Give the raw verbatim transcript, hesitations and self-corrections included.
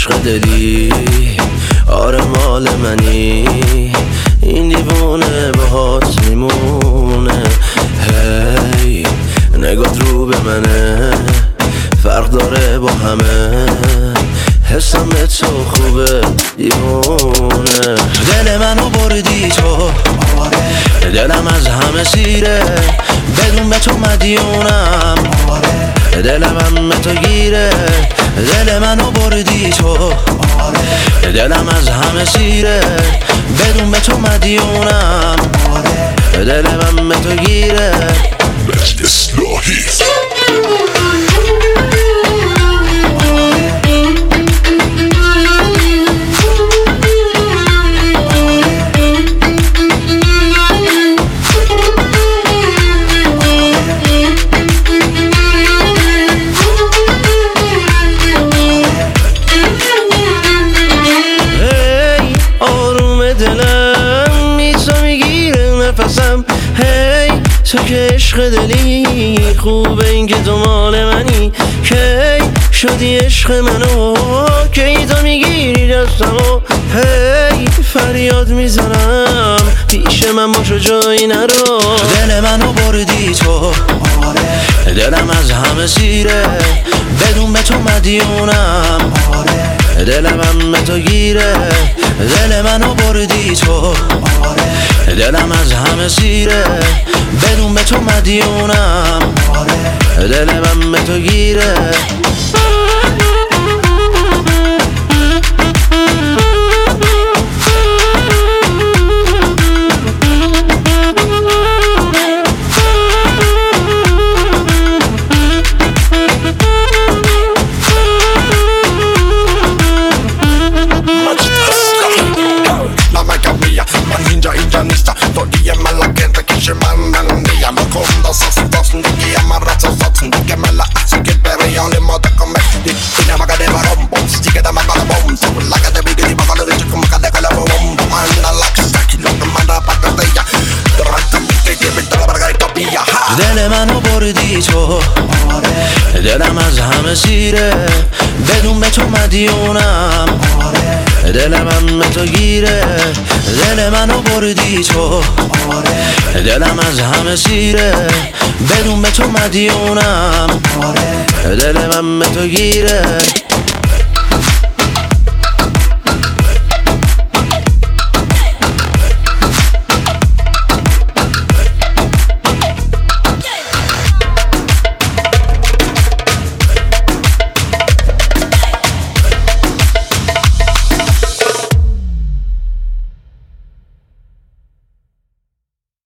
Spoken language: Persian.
عشق دلی آره مال منی، این دیوونه باهات میمونه. هی نگات رو به منه، فرق داره با همه، حسم به تو خوبه دیوونه. دل منو بردی تو، دلم از همه سیره، بدون به تو مدیونم، دلم هم به تو گیره. دل منو بردی تو، دلم از همه سیره، بدون به تو مدیونم، دلم هم به تو گیره. دلم میتو میگیره نفسم، هی تو که عشق دلی خوبه این که تو مال منی. کی شدی عشق منو، کی تو میگیری دستمو، هی فریاد میزنم پیش من باشو جایی نرو. دل منو بردی تو، دلم از همه سیره، بدون به تو مدیونم، دلم هم به تو گیره. دل منو بردی تو، دلم از همه سیره، بدون به تو مدیونم، دلم هم به تو گیره. دل منو بردی تو، دلم از همه سیره، بدون به تو مدیونم، دلم هم به تو گیره. دل منو بردی تو، دلم از همه سیره، بدون به تو مدیونم، دلم هم به تو گیره.